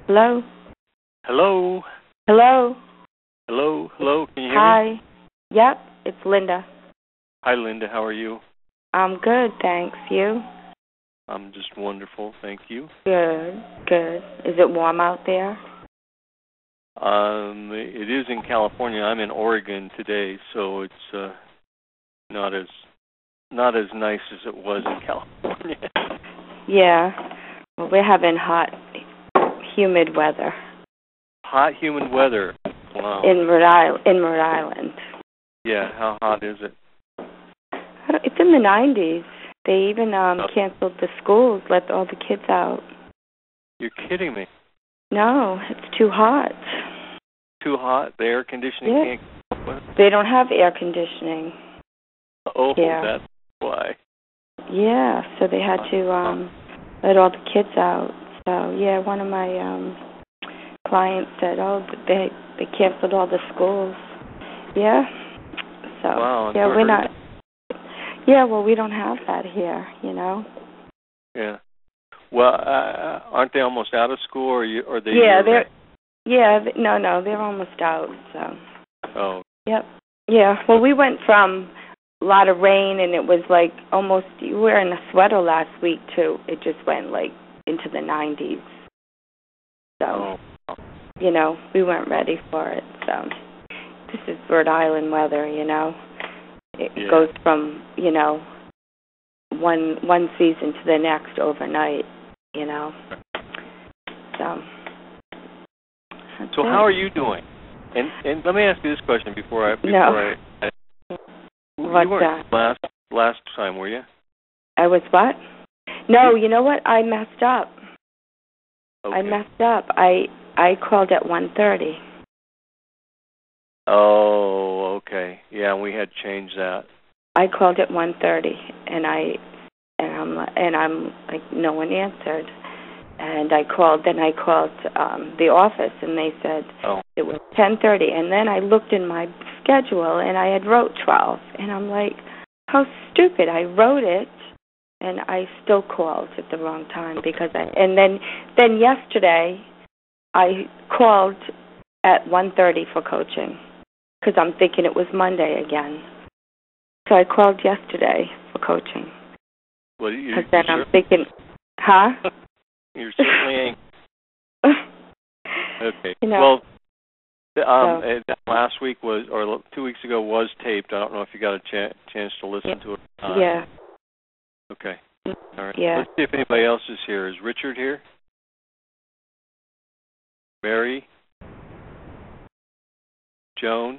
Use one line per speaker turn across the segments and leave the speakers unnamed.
Hello?
Hello?
Hello?
Hello? Hello? Can you hear me?
Hi. Yep, it's Linda.
Hi, Linda. How are you?
I'm good, thanks. You?
I'm just wonderful. Thank you.
Good, good. Is it warm out there?
It is in California. I'm in Oregon today, so it's not as nice as it was in California.
Yeah. Well, we're having hot, humid weather.
Hot, humid weather. Wow.
In Rhode Island.
Yeah. How hot is it?
It's in the 90s. They even canceled the schools, let all the kids out.
You're kidding me.
No, it's too hot.
Too hot? The air conditioning
Yeah.
can't... What?
They don't have air conditioning.
Oh,
yeah.
That's why.
Yeah, so they had to let all the kids out. So, yeah, one of my clients said, they canceled all the schools. Yeah. So,
wow,
yeah, we're not... Yeah, well, we don't have that here, you know.
Yeah. Well, aren't they almost out of school, or they?
Yeah, they're almost out. So.
Oh.
Yep. Yeah. Well, we went from a lot of rain, and it was like almost. You were in a sweater last week too. It just went like into the 90s. So.
Oh.
You know, we weren't ready for it. So. This is Rhode Island weather, you know. It goes from, you know, one season to the next overnight, you know. So
how are you doing? And let me ask you this question before I
What's
you weren't last time, were you?
I was what? No, you know what? I messed up.
Okay.
I messed up. I called at 1:30.
Oh, okay. Yeah, we had changed that.
I called at 1:30, and I'm like, no one answered, and I called. Then I called the office, and they said it was 10:30, and then I looked in my schedule, and I had wrote 12, and I'm like, how stupid! I wrote it, and I still called at the wrong time because and then yesterday I called at 1:30 for coaching. Because I'm thinking it was Monday again. So I called yesterday for coaching.
Well,
Because then I'm thinking, huh?
You're certainly okay.
You know,
last week or 2 weeks ago was taped. I don't know if you got a chance to listen to it.
Yeah.
Okay. All right.
Yeah.
Let's see if anybody else is here. Is Richard here? Mary? Joan?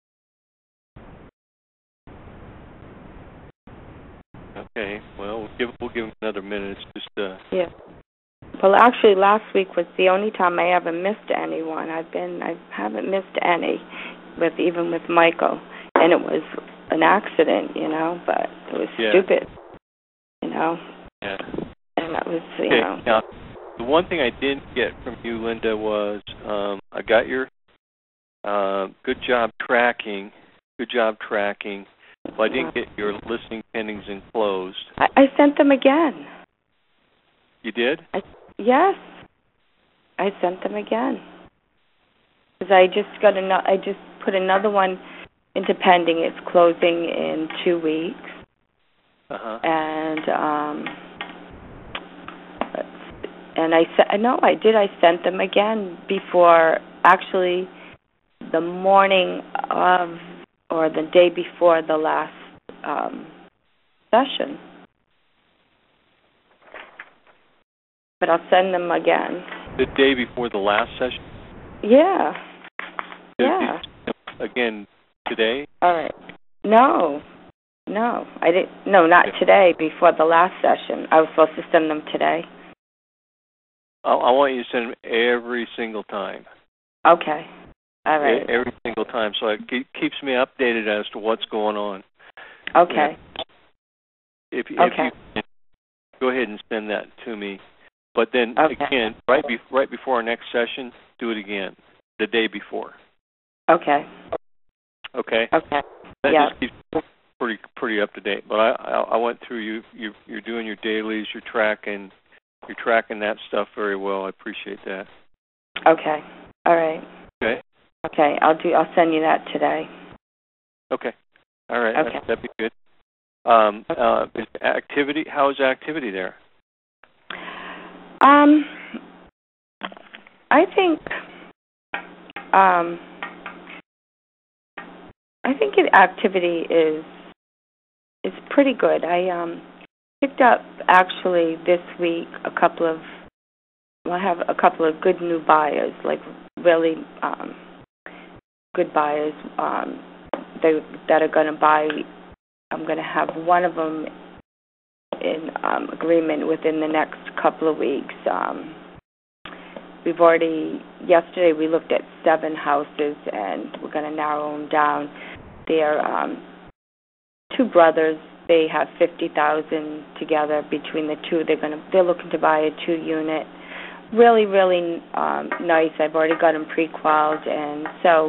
Okay. Well, we'll give him another minute. It's just
Yeah. Well, actually, last week was the only time I ever missed anyone. I haven't missed any, even with Michael, and it was an accident, you know. But it was stupid, you know.
Yeah.
And that was, you
okay.
know.
Now, the one thing I didn't get from you, Linda, was I got your good job tracking. Well, I didn't get your listing pendings and closed.
I sent them again.
You did?
Yes. I sent them again. Because I just put another one into pending. It's closing in 2 weeks.
Uh-huh.
And I did. I sent them again before, actually, the morning of or the day before the last session. But I'll send them again.
The day before the last session?
Yeah.
Again, today?
All right. No, I didn't. No, not today. Before the last session, I was supposed to send them today.
I want you to send them every single time.
Okay. All right.
Every single time, so it keeps me updated as to what's going on.
Okay.
If you go ahead and send that to me, but then again, right before our next session, do it again the day before.
Okay.
Okay.
Okay.
That just keeps pretty up to date. But I went through you're doing your dailies, you're tracking that stuff very well. I appreciate that.
Okay. All right.
Okay.
Okay. I'll send you that today.
Okay. All right.
Okay.
That'd be good. Is activity? How is activity there?
I think activity is pretty good. I picked up actually this week I have a couple of good new buyers, like really good buyers that are going to buy. I'm going to have one of them in agreement within the next couple of weeks. Yesterday we looked at 7 houses, and we're going to narrow them down. They're 2 brothers. They have $50,000 together between the two. They're looking to buy a 2-unit. Really, really nice. I've already got them pre-qualified, and so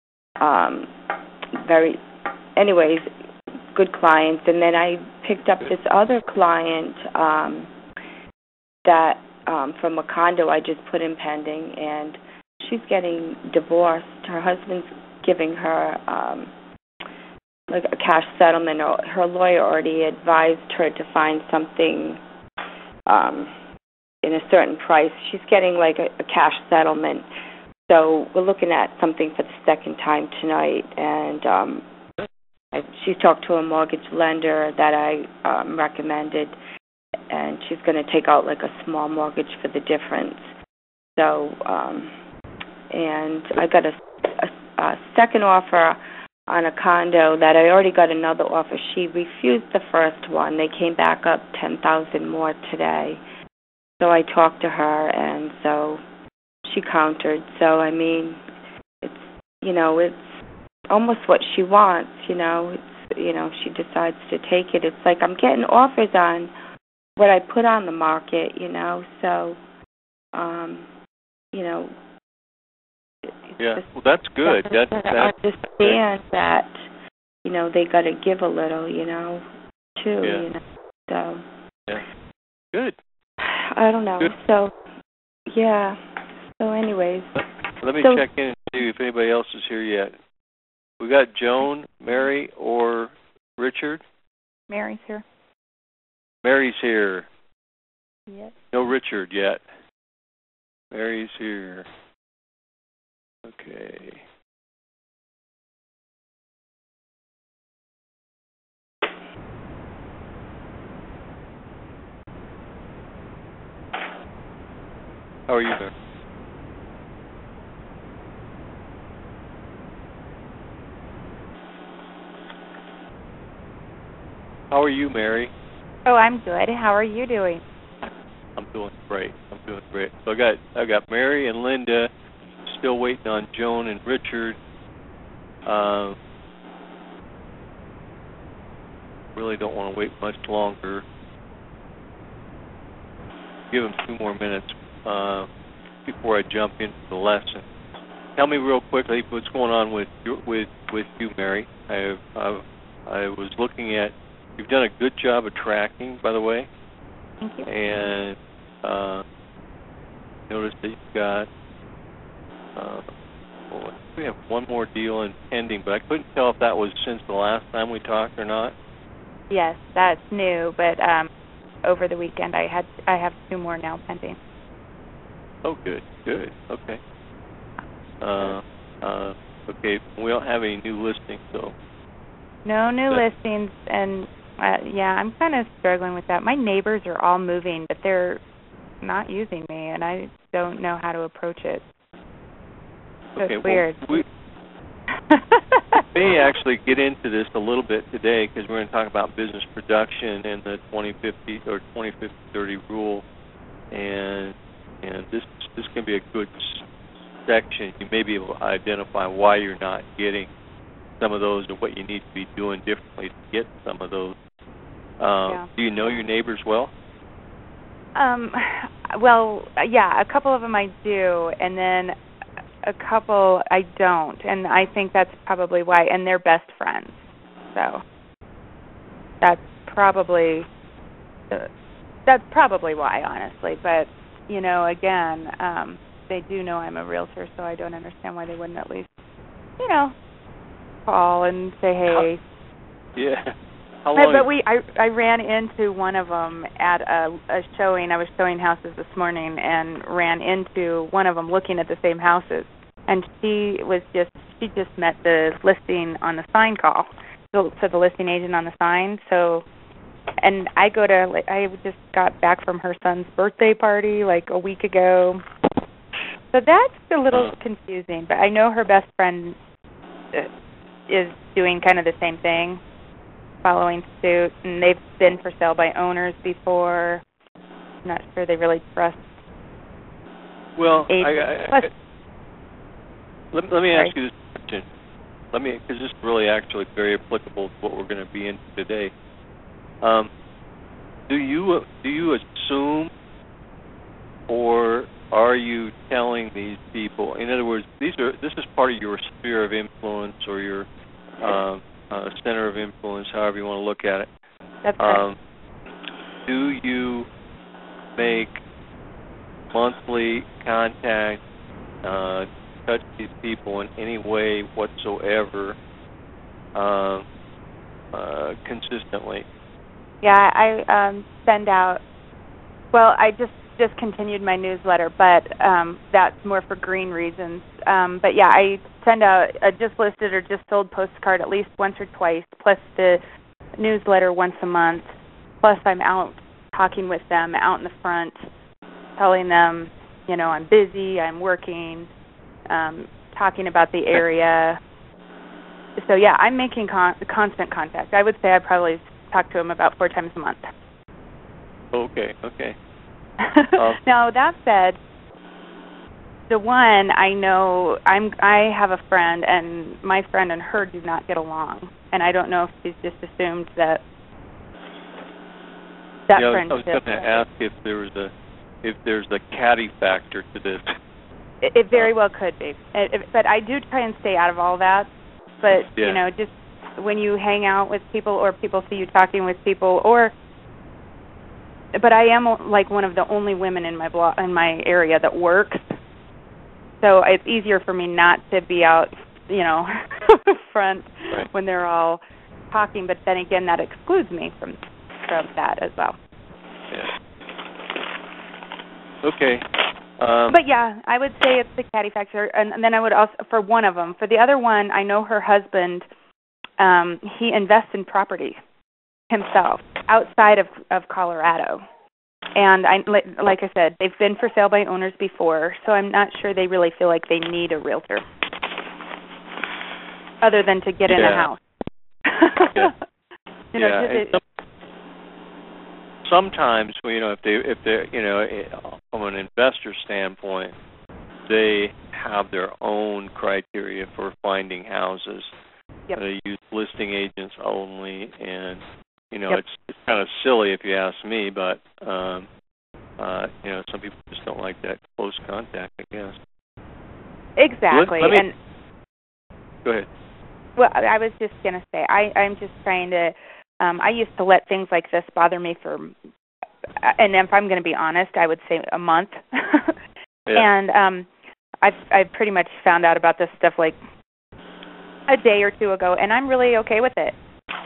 anyways, good clients. And then I picked up this other client that from a condo I just put in pending, and she's getting divorced. Her husband's giving her like a cash settlement. Her lawyer already advised her to find something in a certain price. She's getting like a cash settlement. So we're looking at something for the second time tonight, and she's talked to a mortgage lender that I recommended, and she's going to take out like a small mortgage for the difference. So, and I got a second offer on a condo that I already got another offer. She refused the first one. They came back up $10,000 more today. So I talked to her, and so she countered. So I mean, it's almost what she wants. If she decides to take it, it's like I'm getting offers on what I put on the market. So
Yeah, well, that's good. That
understand that they got to give a little, too.
Yeah.
So
yeah, good.
I don't know.
Good.
So yeah. So anyways,
let me check in and see if anybody else is here yet. We got Joan, Mary, or Richard.
Mary's here.
Mary's here.
Yes.
No Richard yet. Mary's here. Okay. How are you, Mary? How are you, Mary?
Oh, I'm good. How are you doing?
I'm doing great. So I got Mary and Linda. Still waiting on Joan and Richard. Really don't want to wait much longer. Give them 2 more minutes before I jump into the lesson. Tell me real quickly what's going on with you, Mary. I was looking at. You've done a good job of tracking, by the way.
Thank you.
And noticed that you've got. We have one more deal in pending, but I couldn't tell if that was since the last time we talked or not.
Yes, that's new, but over the weekend I have 2 more now pending.
Oh, good. Okay. Okay. We don't have any new listings, though.
No new listings, and I'm kind of struggling with that. My neighbors are all moving, but they're not using me, and I don't know how to approach it. So
okay,
it's weird.
We may actually get into this a little bit today because we're going to talk about business production and the 2050 or 20-50-30 rule, and this can be a good section. You may be able to identify why you're not getting some of those and what you need to be doing differently to get some of those. Do you know your neighbors well?
Well, yeah, a couple of them I do, and then a couple I don't, and I think that's probably why, and they're best friends. So that's probably why, honestly. But, again, they do know I'm a realtor, so I don't understand why they wouldn't at least, you know, call and say, hey.
Yeah. How long?
But I ran into one of them at a showing. I was showing houses this morning and ran into one of them looking at the same houses. And she just met the listing on the sign call, so the listing agent on the sign. So, and I just got back from her son's birthday party like a week ago. So that's a little confusing, but I know her best friend is doing kind of the same thing, following suit, and they've been for sale by owners before. I'm not sure they really trust.
Well, let me ask you this question. Because this is really actually very applicable to what we're going to be into today. Do you assume, or are you telling these people? In other words, this is part of your sphere of influence or your center of influence, however you want to look at it.
That's right.
Do you make monthly contact, touch these people in any way whatsoever, consistently?
Yeah, I send out. Well, I just discontinued my newsletter, but that's more for green reasons. But yeah, I send out a just listed or just sold postcard at least once or twice, plus the newsletter once a month. Plus, I'm out talking with them out in the front, telling them, you know, I'm busy, I'm working, talking about the area. So yeah, I'm making constant contact. I would say I probably talk to them about 4 times a month.
Okay.
Now that said, the one I know, I have a friend, and my friend and her do not get along, and I don't know if she's just assumed that friend.
I was going to ask if there's a catty factor to this.
It very well could be, but I do try and stay out of all that. But you know, just when you hang out with people, or people see you talking with people, but I am like one of the only women in my area that works, so it's easier for me not to be out, you know, front when they're all talking. But then again, that excludes me from that as well.
Yeah. Okay.
But yeah, I would say it's the catty factor, and then I would also, for one of them, for the other one, I know her husband. He invests in property himself outside of Colorado, and like I said, they've been for sale by owners before, so I'm not sure they really feel like they need a realtor other than to get in a house. You know,
sometimes, you know, if they you know, from an investor standpoint, they have their own criteria for finding houses.
Yep.
They use listing agents only, and you know, it's kind of silly if you ask me, but you know, some people just don't like that close contact, I guess.
Exactly. And
go ahead.
Well, I was just going to say, I'm just trying to. I used to let things like this bother me for, and if I'm going to be honest, I would say a month. And I've pretty much found out about this stuff like a day or two ago, and I'm really okay with it.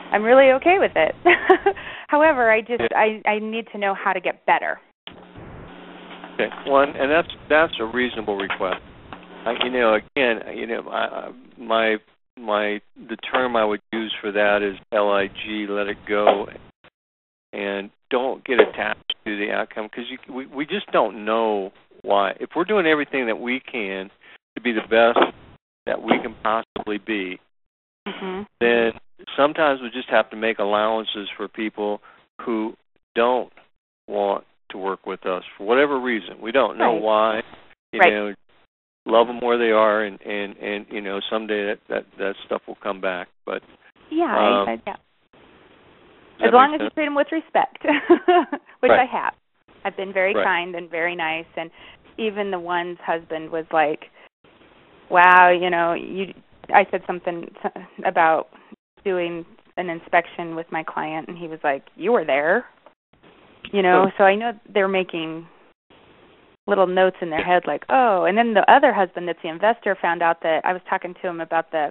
However, I need to know how to get better.
Okay, and that's a reasonable request. You know, again, you know, the term I would use for that is LIG, let it go, and don't get attached to the outcome, because we just don't know why. If we're doing everything that we can to be the best that we can possibly be, then sometimes we just have to make allowances for people who don't want to work with us for whatever reason. We don't know why. You know, love them where they are, and you know, someday that stuff will come back. But
yeah. As long as you treat them with respect, which I have. I've been very kind and very nice, and even the one's husband was like, "Wow, you know, I said something about doing an inspection with my client, and he was like, "You were there," you know. So I know they're making little notes in their head like, oh, and then the other husband that's the investor found out that I was talking to him about the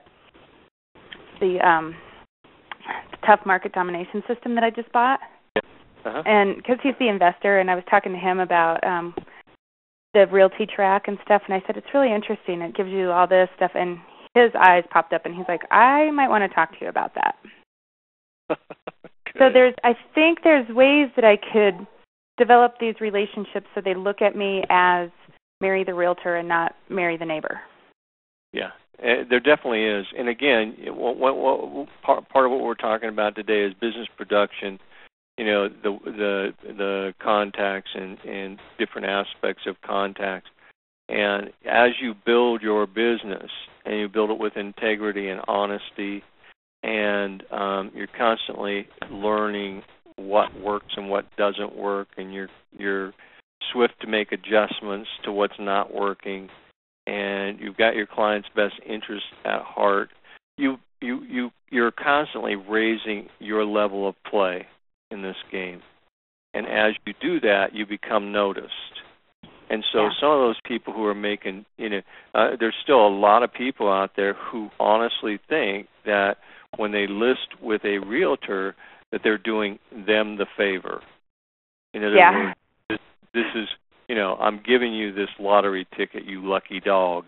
tough market domination system that I just bought.
Uh-huh.
And because he's the investor, and I was talking to him about the realty track and stuff, and I said, it's really interesting. It gives you all this stuff, and his eyes popped up, and he's like, I might want to talk to you about that. So I think there's ways that I could develop these relationships so they look at me as Mary the realtor and not Mary the neighbor.
Yeah, there definitely is. And again, part of what we're talking about today is business production. You know, the contacts and different aspects of contacts. And as you build your business and you build it with integrity and honesty, and you're constantly learning what works and what doesn't work, and you're swift to make adjustments to what's not working, and you've got your client's best interest at heart, you're constantly raising your level of play in this game. And as you do that, you become noticed. And so some of those people who are making, there's still a lot of people out there who honestly think that when they list with a realtor that they're doing them the favor. This is, I'm giving you this lottery ticket, you lucky dog.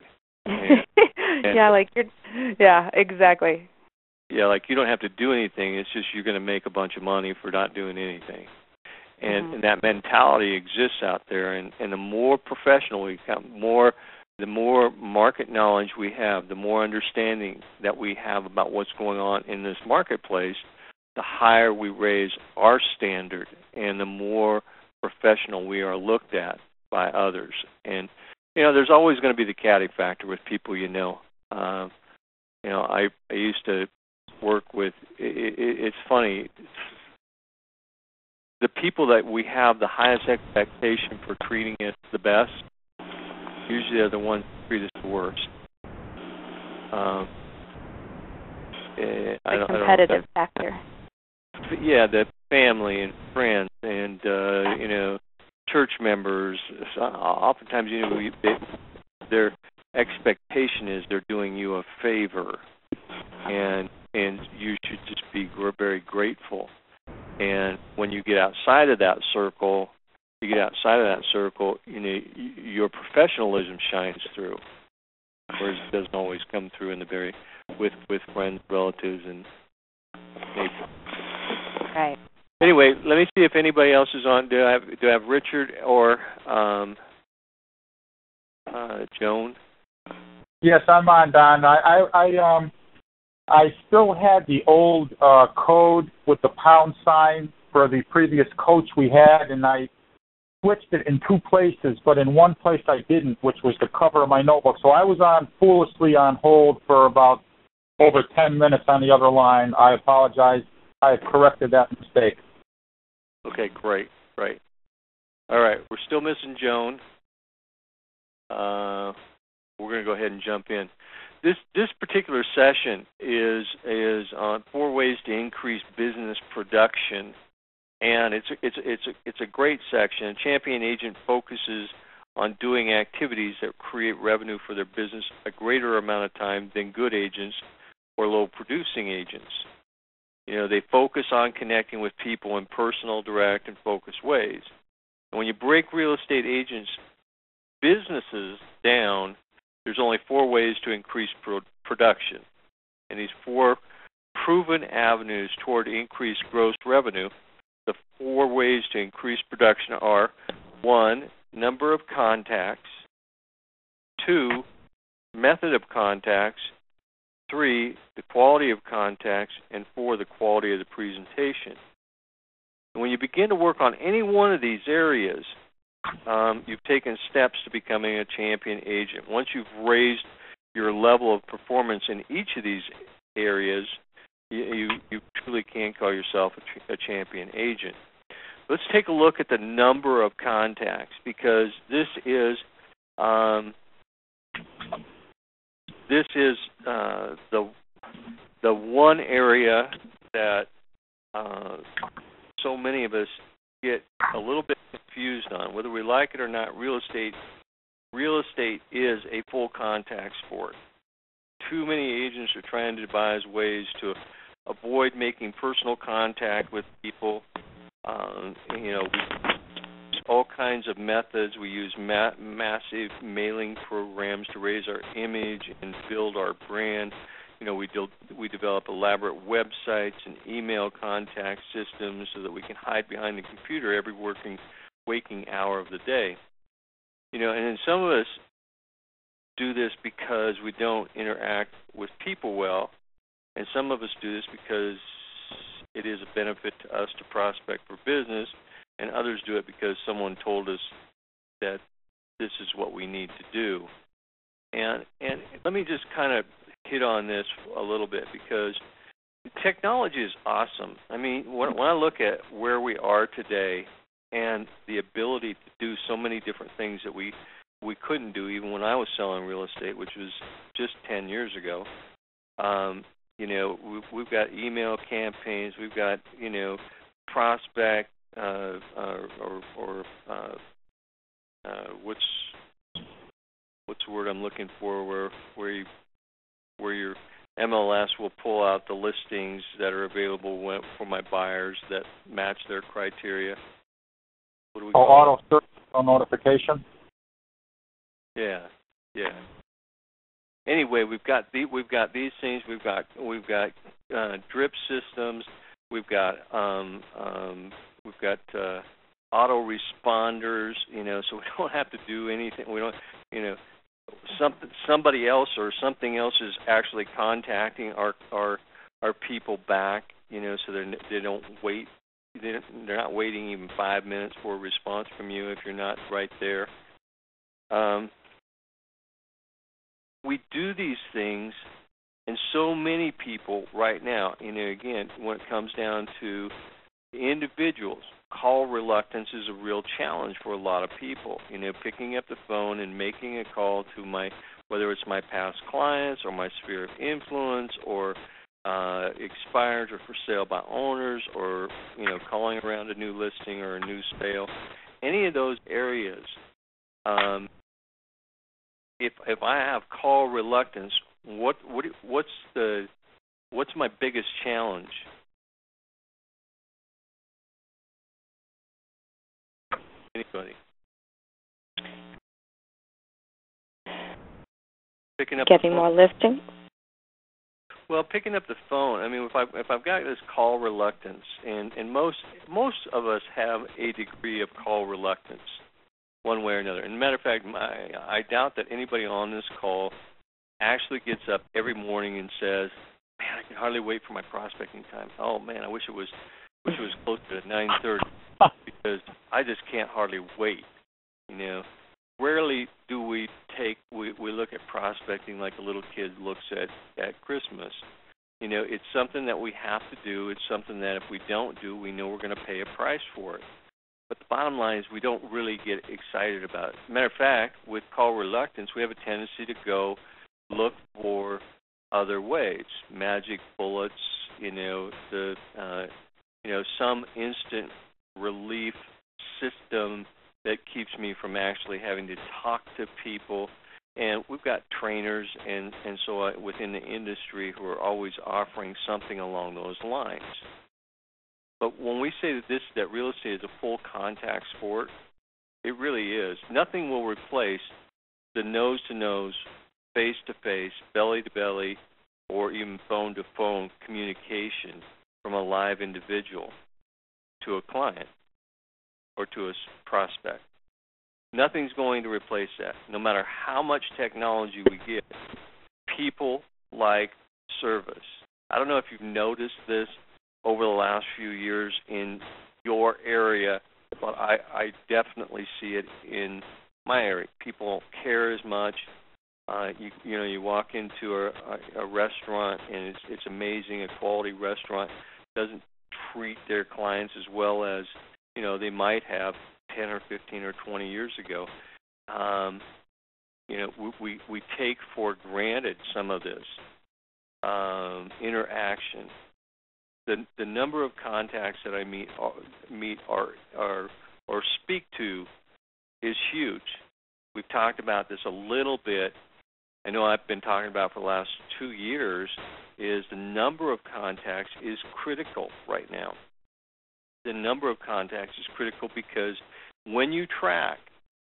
Exactly.
Yeah, like you don't have to do anything. It's just you're going to make a bunch of money for not doing anything. And that mentality exists out there. And the more professional we become, the more market knowledge we have, the more understanding that we have about what's going on in this marketplace, the higher we raise our standard and the more professional we are looked at by others. And, there's always going to be the catty factor with people I used to work with, it's funny, the people that we have the highest expectation for treating us the best usually are the ones who treat us the worst.
The competitive factor.
Yeah, the family and friends and, church members. Oftentimes, their expectation is they're doing you a favor. And you should just be very grateful. And when you get outside of that circle, your professionalism shines through, whereas it doesn't always come through in the with friends, relatives, and neighbors.
Right.
Anyway, let me see if anybody else is on. Do I have Richard or Joan?
Yes, I'm on, Don. I still had the old code with the pound sign for the previous coach we had, and I switched it in two places, but in one place I didn't, which was the cover of my notebook. So I was foolishly on hold for about over 10 minutes on the other line. I apologize. I have corrected that mistake.
Okay, great. All right, we're still missing Joan. We're going to go ahead and jump in. This particular session is on 4 ways to increase business production, and it's a great section. A champion agent focuses on doing activities that create revenue for their business a greater amount of time than good agents or low-producing agents. They focus on connecting with people in personal, direct, and focused ways. And when you break real estate agents' businesses down, there's only 4 ways to increase production. And these 4 proven avenues toward increased gross revenue, the 4 ways to increase production are 1, number of contacts, 2, method of contacts, 3, the quality of contacts, and 4, the quality of the presentation. And when you begin to work on any one of these areas, you've taken steps to becoming a champion agent. Once you've raised your level of performance in each of these areas, you truly can call yourself a champion agent. Let's take a look at the number of contacts, because this is the one area that so many of us get a little bit confused on. Whether we like it or not, real estate is a full contact sport. Too many agents are trying to devise ways to avoid making personal contact with people. We use all kinds of methods. We use massive mailing programs to raise our image and build our brand. We develop elaborate websites and email contact systems so that we can hide behind the computer every waking hour of the day. And then some of us do this because we don't interact with people well, and some of us do this because it is a benefit to us to prospect for business, and others do it because someone told us that this is what we need to do. And let me just kind of hit on this a little bit, because technology is awesome. I mean, when I look at where we are today and the ability to do so many different things that we couldn't do even when I was selling real estate, which was just 10 years ago. We've got email campaigns, we've got prospect what's the word I'm looking for, where your MLS will pull out the listings that are available for my buyers that match their criteria. What do we call
auto search, notification.
Yeah. Anyway, we've got these things. We've got drip systems. We've got auto responders. So we don't have to do anything. We don't. Somebody else or something else is actually contacting our people back. So they don't wait. They're not waiting even 5 minutes for a response from you if you're not right there. We do these things, and so many people right now, again, when it comes down to individuals, call reluctance is a real challenge for a lot of people. Picking up the phone and making a call to whether it's my past clients or my sphere of influence or expired or for sale by owners, or calling around a new listing or a new sale, any of those areas. If I have call reluctance, what's my biggest challenge? Anybody?
Getting more listings?
Well, picking up the phone. I mean, if I've got this call reluctance, and most of us have a degree of call reluctance, one way or another. And as a matter of fact, I doubt that anybody on this call actually gets up every morning and says, "Man, I can hardly wait for my prospecting time. Oh man, I wish it was closer to 9:30 because I just can't hardly wait." Rarely do we look at prospecting like a little kid looks at Christmas. It's something that we have to do. It's something that if we don't do, we know we're going to pay a price for it. But the bottom line is we don't really get excited about it. Matter of fact, with call reluctance, we have a tendency to go look for other ways, magic bullets, some instant relief system that keeps me from actually having to talk to people. And we've got trainers and so within the industry who are always offering something along those lines. But when we say that real estate is a full contact sport, it really is. Nothing will replace the nose-to-nose, face-to-face, belly-to-belly, or even phone-to-phone communication from a live individual to a client or to a prospect. Nothing's going to replace that. No matter how much technology we get, people like service. I don't know if you've noticed this over the last few years in your area, but I definitely see it in my area. People don't care as much. You walk into a restaurant and it's amazing. A quality restaurant doesn't treat their clients as well as they might have 10 or 15 or 20 years ago. We take for granted some of this interaction. the number of contacts that I meet or speak to is huge. We've talked about this a little bit. I know I've been talking about for the last 2 years is the number of contacts is critical right now. The number of contacts is critical because when you track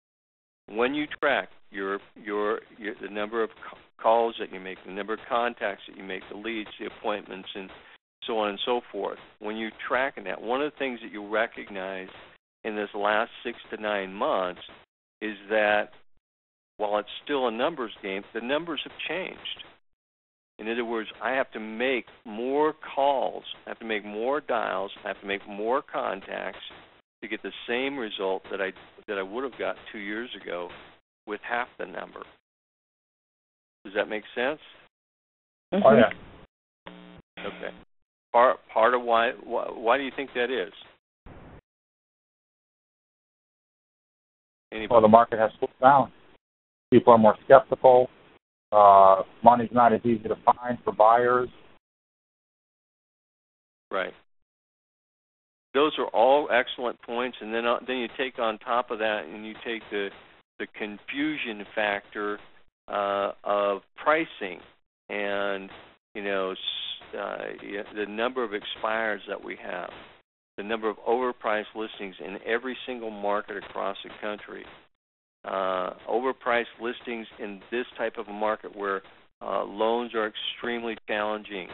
your the number of calls that you make, the number of contacts that you make, the leads, the appointments, and so on and so forth. When you're tracking that, one of the things that you'll recognize in this last 6 to 9 months is that while it's still a numbers game, the numbers have changed. In other words, I have to make more calls, I have to make more dials, I have to make more contacts to get the same result that I would have got 2 years ago with half the number. Does that make sense?
Mm-hmm. Oh yeah.
Okay. Part of why do you think that is? Anybody?
Well, the market has slowed down. People are more skeptical. Money's not as easy to find for buyers.
Right. Those are all excellent points, and then you take on top of that, and you take the confusion factor of pricing, and the number of expireds that we have, the number of overpriced listings in every single market across the country. Overpriced listings in this type of a market where loans are extremely challenging.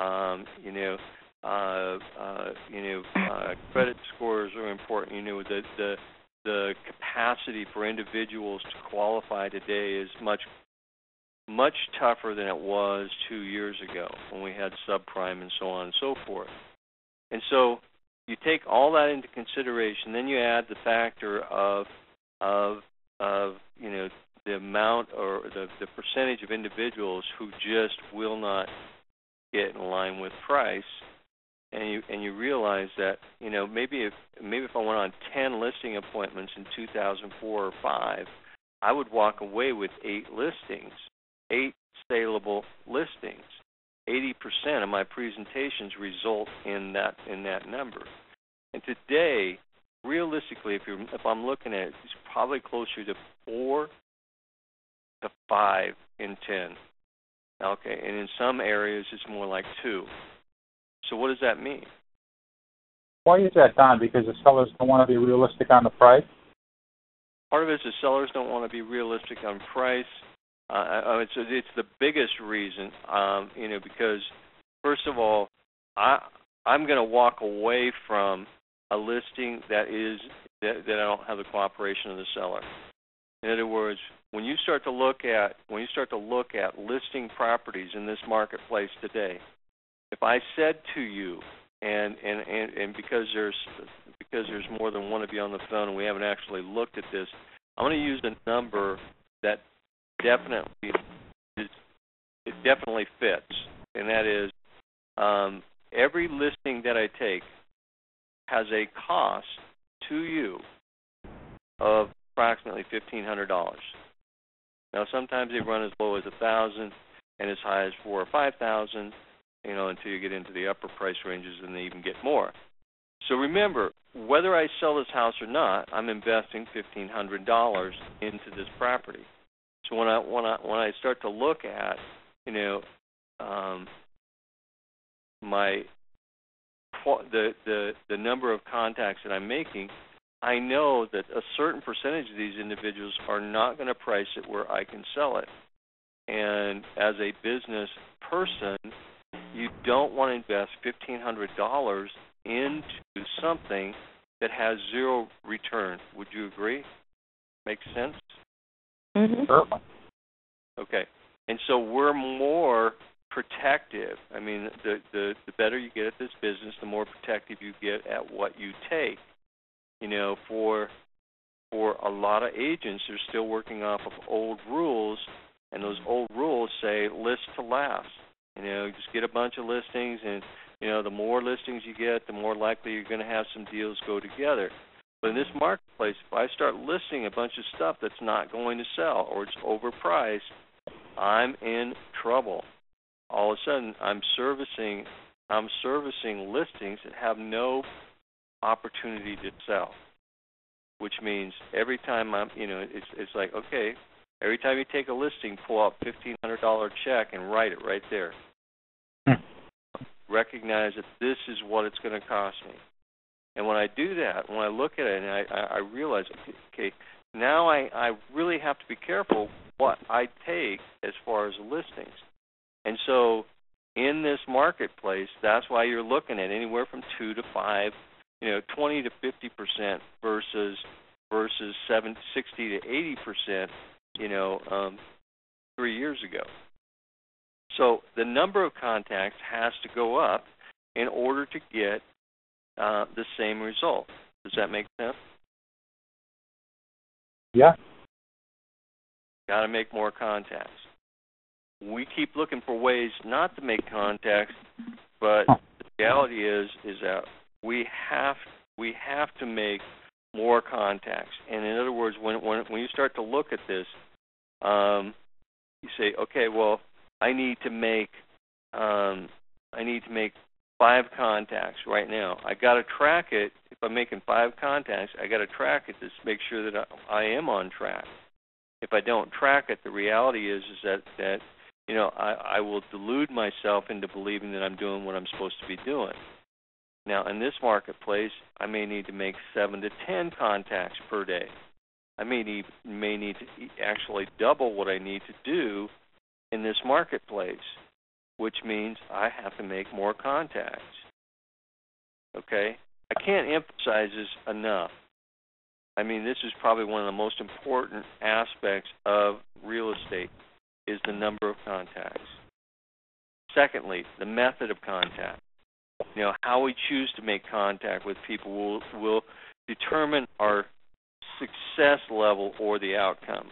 Credit scores are important. The capacity for individuals to qualify today is much tougher than it was 2 years ago when we had subprime and so on and so forth. And so you take all that into consideration, then you add the factor of the amount or the percentage of individuals who just will not get in line with price, and you realize that maybe if I went on 10 listing appointments in 2004 or 5, I would walk away with 8 listings, 8 saleable listings. 80% of my presentations result in that number. And today, realistically, if I'm looking at it, it's probably closer to 4 to 5 in 10. Okay, and in some areas it's more like 2. So what does that mean?
Why is that, Don? Because the sellers don't want to be realistic on the price?
Part of it is the sellers don't want to be realistic on price. It's the biggest reason, because first of all, I'm going to walk away from a listing that I don't have the cooperation of the seller. In other words, when you start to look at listing properties in this marketplace today, if I said to you, and because there's more than one of you on the phone and we haven't actually looked at this, I'm going to use a number that definitely fits, and that is every listing that I take has a cost to you of approximately $1,500. Now, sometimes they run as low as $1,000 and as high as $4,000 or $5,000, until you get into the upper price ranges, and they even get more. So remember, whether I sell this house or not, I'm investing $1,500 into this property. So when I start to look at, the number of contacts that I'm making, I know that a certain percentage of these individuals are not going to price it where I can sell it. And as a business person, you don't want to invest $1,500 into something that has zero return. Would you agree? Makes sense?
Mm-hmm.
Certainly.
Okay. And so we're more protective. I mean, the better you get at this business, the more protective you get at what you take. For a lot of agents, they're still working off of old rules, and those old rules say list to last. Just get a bunch of listings, and the more listings you get, the more likely you're going to have some deals go together. But in this marketplace, if I start listing a bunch of stuff that's not going to sell or it's overpriced, I'm in trouble. All of a sudden, I'm servicing I'm servicing listings that have no opportunity to sell, which means every time it's like, okay, every time you take a listing, pull out $1,500 check and write it right there. Recognize that this is what it's going to cost me. And when I do that, when I look at it and I realize, okay, now I really have to be careful what I take as far as listings. And so in this marketplace, that's why you're looking at anywhere from 2 to 5, 20 to 50% versus 60 to 80%, 3 years ago. So the number of contacts has to go up in order to get the same result. Does that make sense?
Yeah.
Got to make more contacts. We keep looking for ways not to make contacts, but the reality is that we have to make more contacts. And in other words, when you start to look at this, you say, okay, well, I need to make 5 contacts right now. I got to track it. If I'm making 5 contacts, I got to track it to make sure that I am on track. If I don't track it, the reality is that I will delude myself into believing that I'm doing what I'm supposed to be doing. Now, in this marketplace, I may need to make 7 to 10 contacts per day. I may need to actually double what I need to do in this marketplace, which means I have to make more contacts. Okay? I can't emphasize this enough. I mean, this is probably one of the most important aspects of real estate is the number of contacts. Secondly, the method of contact. How we choose to make contact with people will determine our success level or the outcome.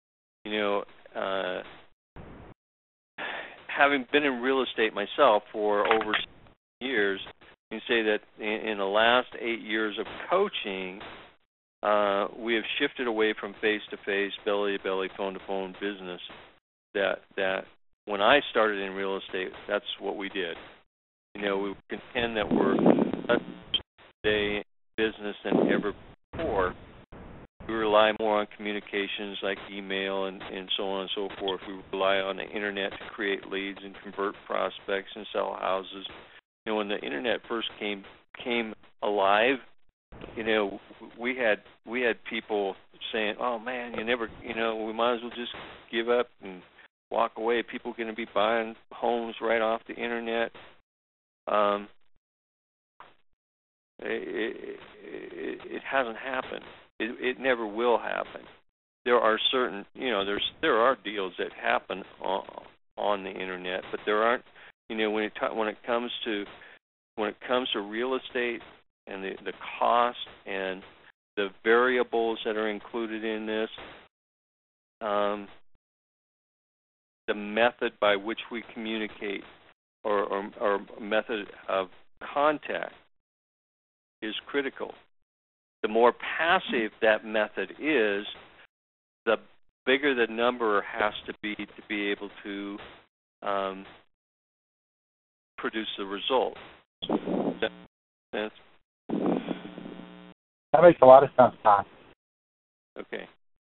Having been in real estate myself for over 7 years, you can say that in the last 8 years of coaching, we have shifted away from face-to-face, belly-to-belly, phone-to-phone business. That when I started in real estate, that's what we did. We contend that we're less today in business than ever before. We rely more on communications like email and so on and so forth. We rely on the internet to create leads and convert prospects and sell houses. When the internet first came alive, we had people saying, "Oh man, we might as well just give up and walk away. People are going to be buying homes right off the internet." It hasn't happened. It never will happen. There are certain, there are deals that happen on the internet, but there aren't. When it comes to real estate and the cost and the variables that are included in this, the method by which we communicate or method of contact is critical. The more passive that method is, the bigger the number has to be able to produce the result. Does that make sense?
That makes a lot of sense, Tom.
Okay.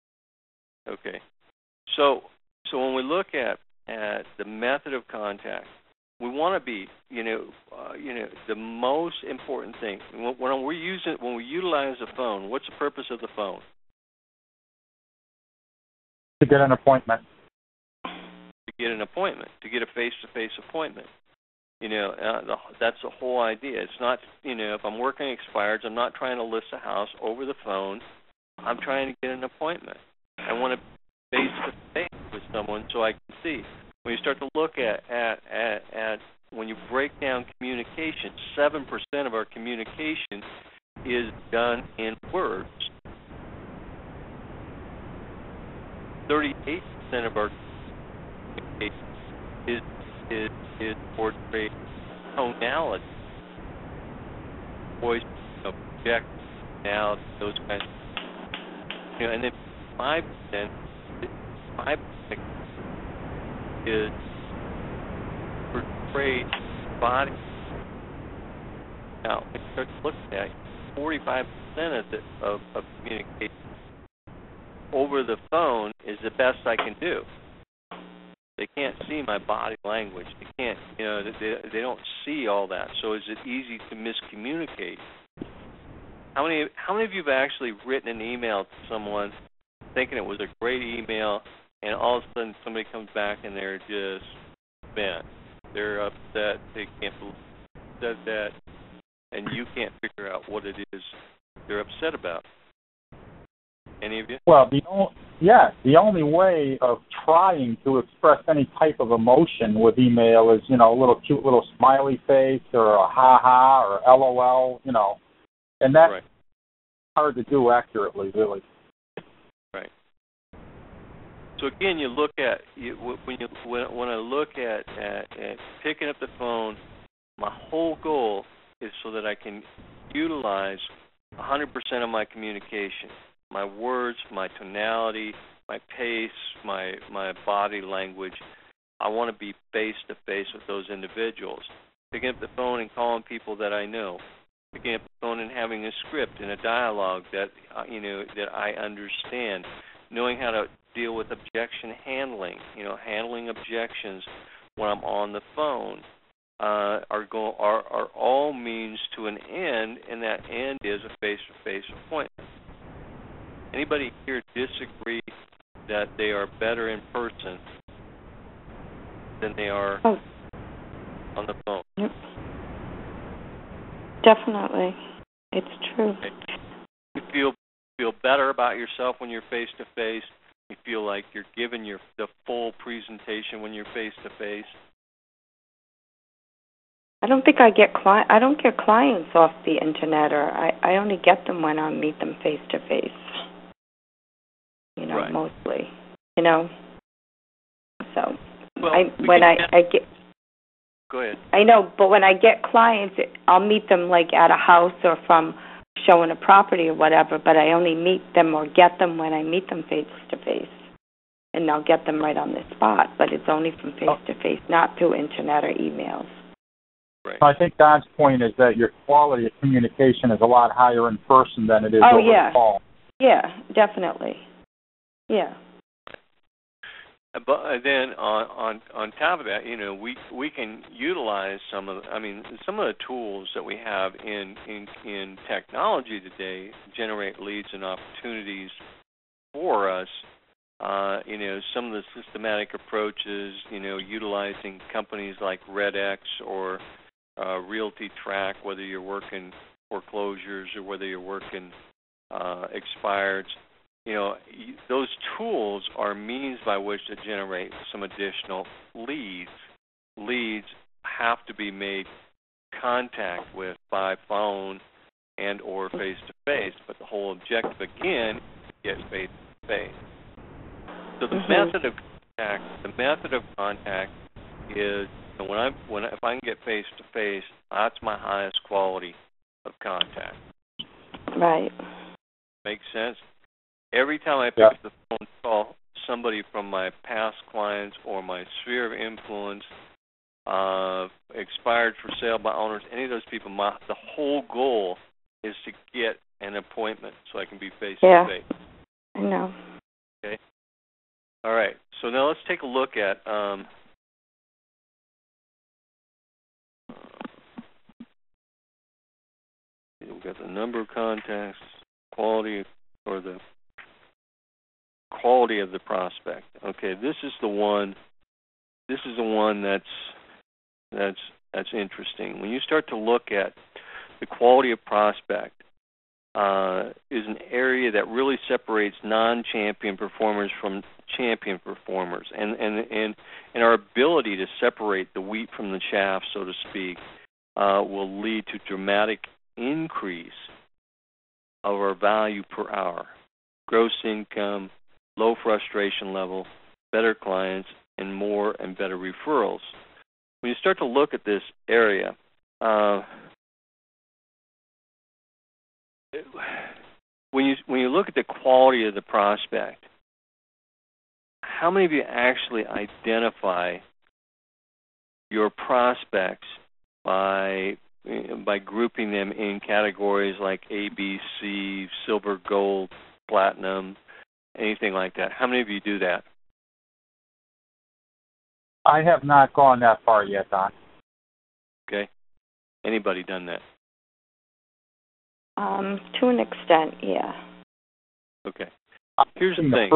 So when we look at the method of contact, we want to be, the most important thing. When we utilize the phone, what's the purpose of the phone?
To get an appointment.
To get an appointment, to get a face-to-face appointment. That's the whole idea. It's not, if I'm working expireds, I'm not trying to list a house over the phone. I'm trying to get an appointment. I want to be face-to-face with someone so I can see. When you start to look at when you break down communication, 7% of our communication is done in words. 38% of our communication is portrayed tonality, voice, project, now those kinds of and then 5% is portrayed body Now, when you start to look at that, 45% of communication over the phone is the best I can do. They can't see my body language. They can't, they don't see all that. So is it easy to miscommunicate? How many of you have actually written an email to someone thinking it was a great email, and all of a sudden somebody comes back and they're just bent? They're upset. They can't believe it said that, and you can't figure out what it is they're upset about. Any of you?
Well, the only way of trying to express any type of emotion with email is, a little cute little smiley face or a ha-ha or LOL, and that's
right.
hard to do accurately, really.
Right. So again, you look at when I look at picking up the phone, my whole goal is so that I can utilize 100% of my communication. My words, my tonality, my pace, my body language. I want to be face-to-face with those individuals. Picking up the phone and calling people that I know. Picking up the phone and having a script and a dialogue that that I understand. Knowing how to deal with objection handling. Handling objections when I'm on the phone are all means to an end, and that end is a face-to-face appointment. Anybody here disagree that they are better in person than they are on the phone?
Yep. Definitely. It's true.
Okay. You feel better about yourself when you're face to face. You feel like you're giving the full presentation when you're face to face.
I don't think I get clients off the internet, or I only get them when I meet them face to face.
Right.
Mostly. So
well,
I get.
Go ahead.
I know, but when I get clients, I'll meet them like at a house or from showing a property or whatever. But I only meet them or get them when I meet them face to face, and I'll get them right on the spot. But it's only from face to face, not through internet or emails.
Right. I think Don's point is that your quality of communication is a lot higher in person than it is over the phone.
Yeah, definitely. Yeah.
But then on top of that, we can utilize some of the tools that we have in technology today to generate leads and opportunities for us. Some of the systematic approaches, utilizing companies like RedX or Realty Track, whether you're working foreclosures or whether you're working expireds. Those tools are means by which to generate some additional leads. Leads have to be made contact with by phone and or face-to-face, but the whole objective, again, is to get face-to-face. So the method of contact is if I can get face-to-face, that's my highest quality of contact.
Right.
Makes sense? Every time I pick up the phone to call somebody from my past clients or my sphere of influence, expired for sale by owners, any of those people, the whole goal is to get an appointment so I can be face-to-face.
Yeah, I know.
Okay? All right. So now let's take a look at we've got the number of contacts, quality of the prospect. Okay, this is the one that's interesting. When you start to look at the quality of prospect, is an area that really separates non-champion performers from champion performers, and our ability to separate the wheat from the chaff, so to speak, will lead to dramatic increase of our value per hour, gross income, low frustration level, better clients, and more and better referrals. When you start to look at this area, when you look at the quality of the prospect, how many of you actually identify your prospects by by grouping them in categories like A, B, C, silver, gold, platinum, anything like that. How many of you do that?
I have not gone that far yet, Don.
Okay. Anybody done that?
To an extent, yeah.
Okay. Here's the thing.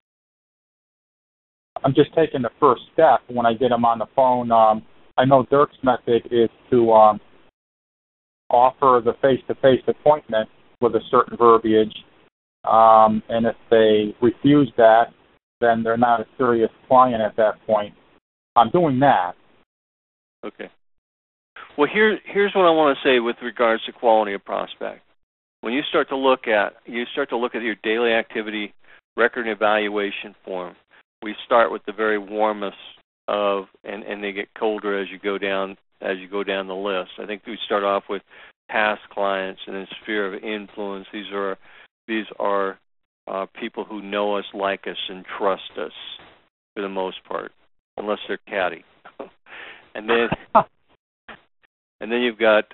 I'm just taking the first step when I get them on the phone. I know Dirk's method is to offer the face-to-face appointment with a certain verbiage, and if they refuse that, then they're not a serious client at that point. I'm doing that.
Okay. Well, here's what I want to say with regards to quality of prospect. When you start to look at your daily activity record and evaluation form, we start with the very warmest of, and they get colder as you go down the list. I think we start off with past clients and then sphere of influence. These are people who know us, like us, and trust us for the most part, unless they're catty. and then you've got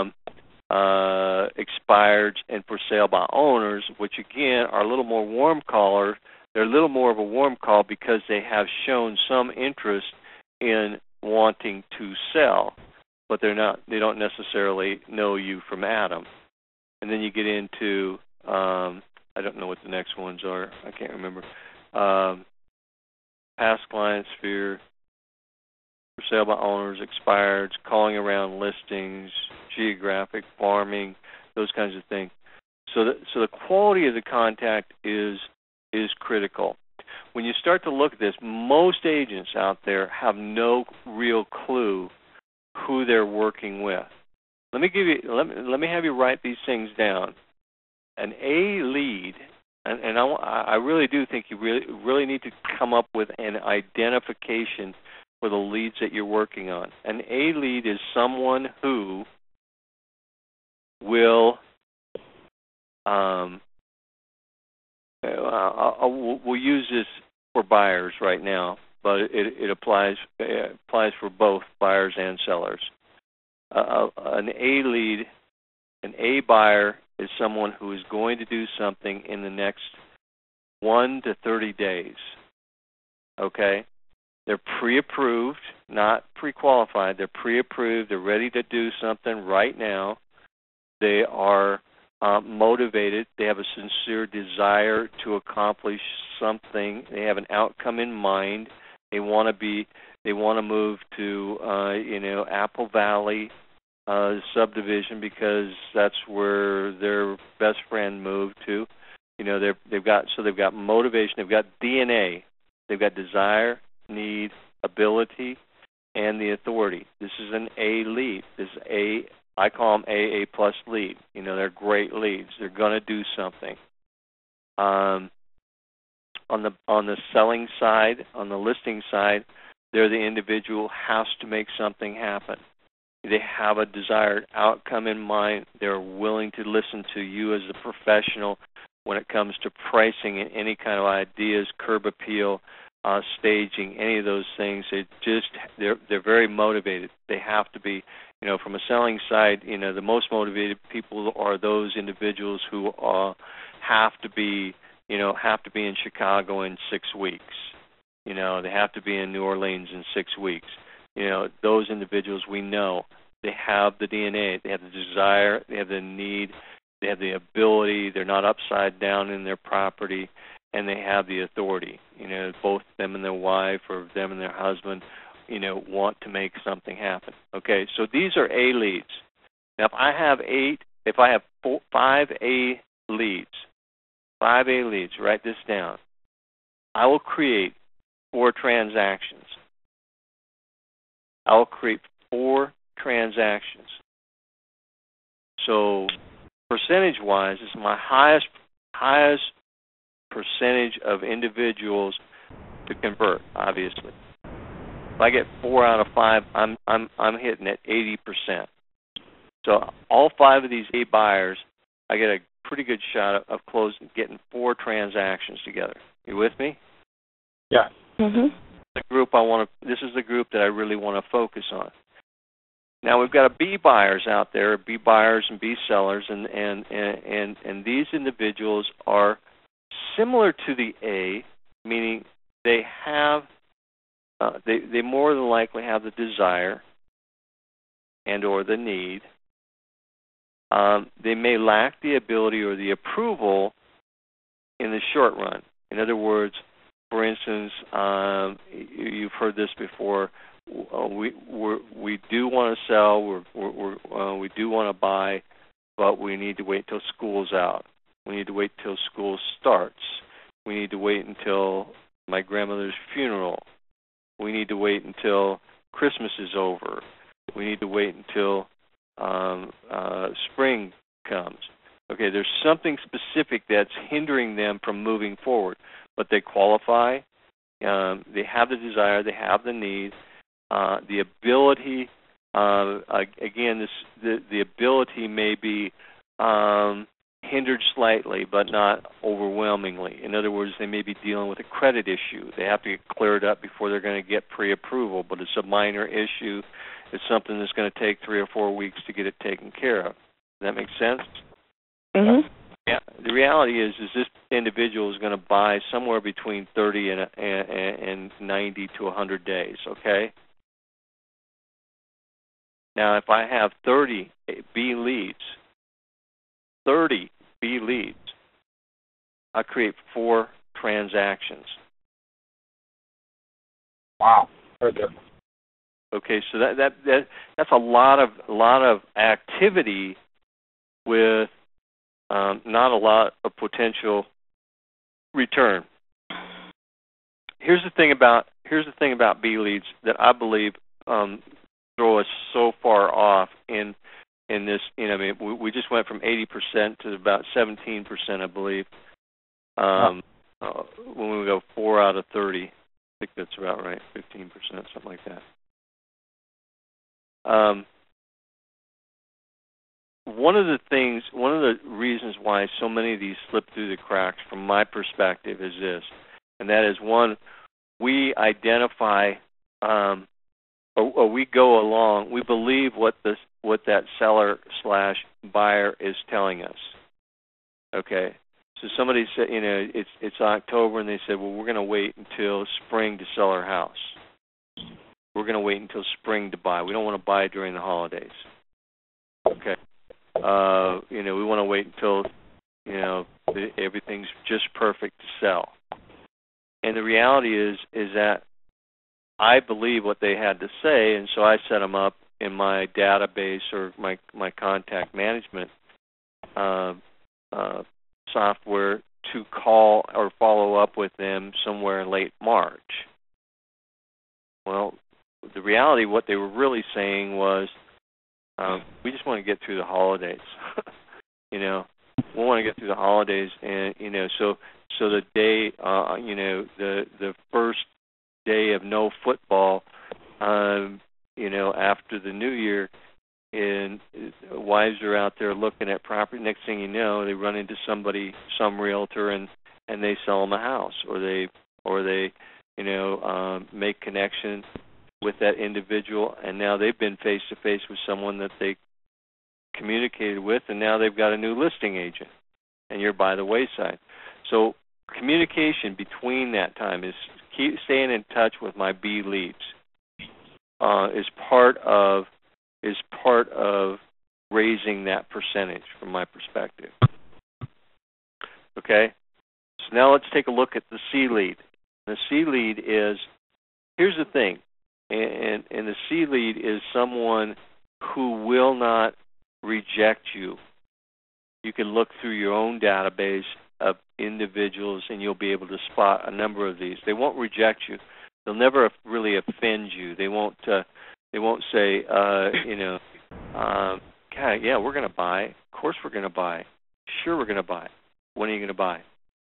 expireds and for sale by owners, which again are a little more warm caller. They're a little more of a warm call because they have shown some interest in wanting to sell, but they don't necessarily know you from Adam. And then you get into I don't know what the next ones are. I can't remember. Past client sphere, for sale by owners, expireds, calling around listings, geographic, farming, those kinds of things. So the quality of the contact is critical. When you start to look at this, most agents out there have no real clue who they're working with. Let me have you write these things down. An A lead, and I really do think you really need to come up with an identification for the leads that you're working on. An A lead is someone who will we'll use this for buyers right now, but it applies for both buyers and sellers. An A lead, an A buyer is someone who is going to do something in the next 1 to 30 days. Okay? They're pre-approved, not pre-qualified. They're pre-approved. They're ready to do something right now. They are motivated. They have a sincere desire to accomplish something. They have an outcome in mind. They want to move to Apple Valley subdivision because that's where their best friend moved to. They've got motivation. They've got DNA. They've got desire, need, ability, and the authority. This is an A lead. This is I call them AA plus lead. They're great leads. They're going to do something. On the selling side, on the listing side, they're the individual who has to make something happen. They have a desired outcome in mind. They're willing to listen to you as a professional when it comes to pricing and any kind of ideas, curb appeal, staging, any of those things. They're very motivated. They have to be. From a selling side, the most motivated people are those individuals who have to be in Chicago in 6 weeks. They have to be in New Orleans in 6 weeks. Those individuals we know, they have the DNA, they have the desire, they have the need, they have the ability, they're not upside down in their property, and they have the authority. Both them and their wife or them and their husband, want to make something happen. Okay, so these are A leads. Now, if I have 5 A leads, write this down. I will create 4 transactions. I will create 4 transactions. So, percentage-wise, this is my highest percentage of individuals to convert. Obviously, if I get 4 out of 5, I'm hitting at 80%. So, all 5 of these A buyers, I get a pretty good shot of getting 4 transactions together. You with me?
Yeah.
Mhm.
This is the group that I really want to focus on. Now we've got B buyers out there, B buyers and B sellers, and these individuals are similar to the A, meaning they have they more than likely have the desire and or the need. They may lack the ability or the approval in the short run. In other words, for instance, you've heard this before. We do want to sell. We do want to buy, but we need to wait till school's out. We need to wait till school starts. We need to wait until my grandmother's funeral. We need to wait until Christmas is over. We need to wait until spring comes. Okay, there's something specific that's hindering them from moving forward, but they qualify. They have the desire. They have the need. The ability, again, the ability may be hindered slightly, but not overwhelmingly. In other words, they may be dealing with a credit issue. They have to get cleared up before they're going to get pre-approval, but it's a minor issue. It's something that's going to take 3 or 4 weeks to get it taken care of. Does that make sense?
Mm-hmm.
Yeah. The reality is this individual is going to buy somewhere between 30 and 90 to 100 days, okay? Now, if I have 30 B leads, I create 4 transactions.
Wow. Very good.
Okay, so that's a lot of activity with not a lot of potential return. Here's the thing about B leads that I believe throw us so far off in this. I mean, we just went from 80% to about 17%, I believe. When we go 4 out of 30, I think that's about right, 15%, something like that. One of the reasons why so many of these slip through the cracks, from my perspective, is this, and that is, one, we identify, or we go along, we believe what that seller/buyer is telling us. Okay, so somebody said, it's October, and they said, well, we're going to wait until spring to sell our house. We're going to wait until spring to buy. We don't want to buy during the holidays. Okay. We want to wait until, everything's just perfect to sell. And the reality is that I believe what they had to say, and so I set them up in my database or my contact management software to call or follow up with them somewhere in late March. Well, the reality, what they were really saying was, we just want to get through the holidays. We want to get through the holidays, and so the day, the first day of no football, after the New Year, and wives are out there looking at property. Next thing you know, they run into some realtor, and they sell them a house, or they make connection with that individual, and now they've been face to face with someone that they communicated with, and now they've got a new listing agent, and you're by the wayside. So communication between that time is staying in touch with my B leads is part of raising that percentage from my perspective. Okay, so now let's take a look at the C lead. The C lead is, here's the thing. And the C lead is someone who will not reject you. You can look through your own database of individuals, and you'll be able to spot a number of these. They won't reject you. They'll never really offend you. They won't say, God, yeah, we're going to buy. Of course we're going to buy. Sure, we're going to buy. When are you going to buy?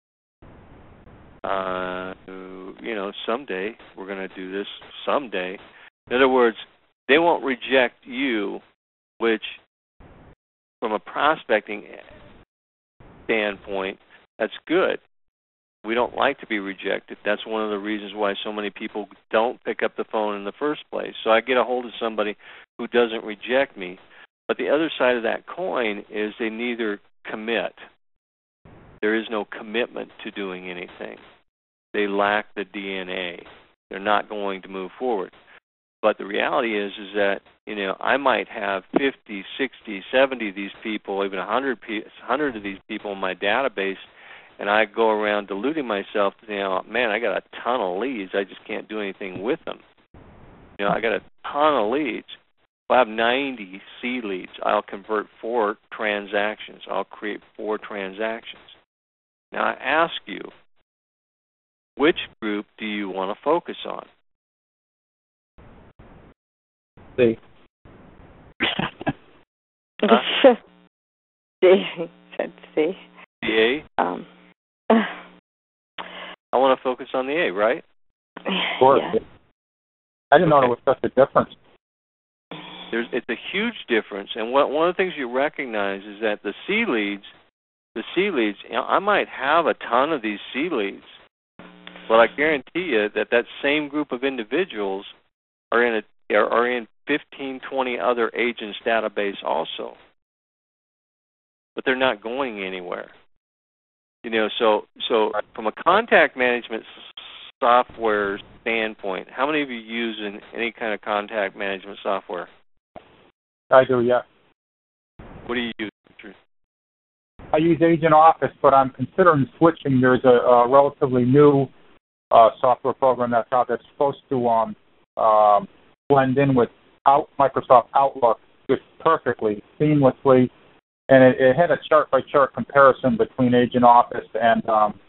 Someday we're going to do this. Someday. In other words, they won't reject you, which, from a prospecting standpoint, that's good. We don't like to be rejected. That's one of the reasons why so many people don't pick up the phone in the first place. So I get a hold of somebody who doesn't reject me. But the other side of that coin is they neither commit. There is no commitment to doing anything. They lack the DNA. They're not going to move forward. But the reality is that, I might have 50, 60, 70 of these people, even 100 of these people in my database, and I go around deluding myself, man, I got a ton of leads. I just can't do anything with them. I got a ton of leads. If I have 90 C leads, I'll convert 4 transactions. I'll create 4 transactions. Now, I ask you, which group do you want to focus on?
C.
C. Said C.
The A? I want to focus on the A, right?
Of course.
Yeah.
I didn't know there was such a difference.
It's a huge difference, and one of the things you recognize is that the C leads, I might have a ton of these C leads, but I guarantee you that same group of individuals are in 15, 20 other agents' database also, but they're not going anywhere. So from a contact management software standpoint, how many of you use any kind of contact management software?
I do, yeah.
What do you use, Richard?
I use Agent Office, but I'm considering switching. There's a relatively new software program that's out that's supposed to blend in with Microsoft Outlook just perfectly, seamlessly, and it had a chart-by-chart comparison between Agent Office and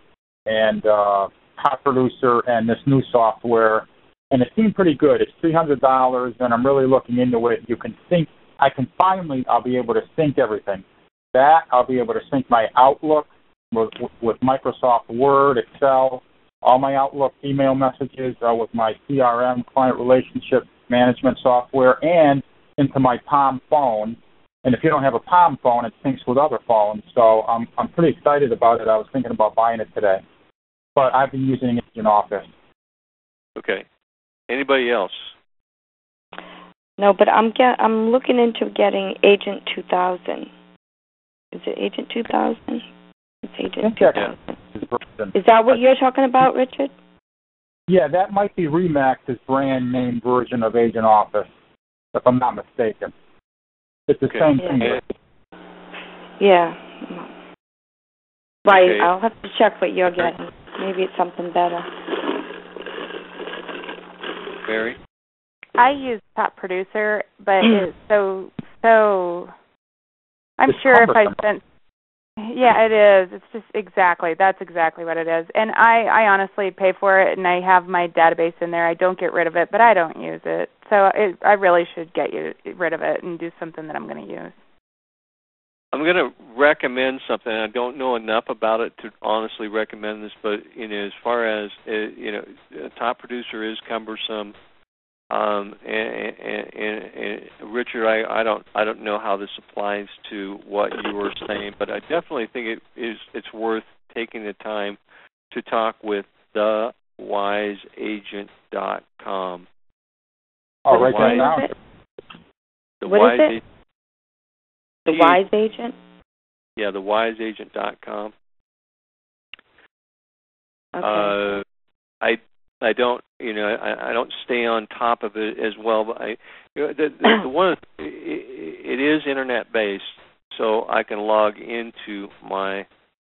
Top Producer and this new software, and it seemed pretty good. It's $300, and I'm really looking into it. I'll be able to sync everything. I'll be able to sync my Outlook with Microsoft Word, Excel, all my Outlook email messages with my CRM, client relationship management software, and into my Palm phone. And if you don't have a Palm phone, it syncs with other phones. So I'm pretty excited about it. I was thinking about buying it today. But I've been using Agent Office.
Okay. Anybody else?
No, but I'm looking into getting Agent 2000. Is it Agent 2000? It's Agent 2000. Is that what you're talking about, Richard?
Yeah, that might be Remax's brand name version of Agent Office, if I'm not mistaken. It's the same thing.
Yeah. Right,
Okay.
I'll have to check what you're getting. Maybe it's something better.
Mary?
I use Top Producer, but it's so I'm sure if I spent yeah, it is. It's just that's exactly what it is. And I honestly pay for it, and I have my database in there. I don't get rid of it, but I don't use it. So I really should get rid of it and do something that I'm going to use.
I'm going to recommend something. I don't know enough about it to honestly recommend this, but as far as Top Producer is cumbersome. And Richard, I don't know how this applies to what you were saying, but I definitely think it's worth taking the time to talk with thewiseagent.com.
Oh, right now.
What is it? The Wise Agent?
Yeah, thewiseagent.com.
Okay.
I don't, I don't stay on top of it as well, but it is internet based, so I can log into my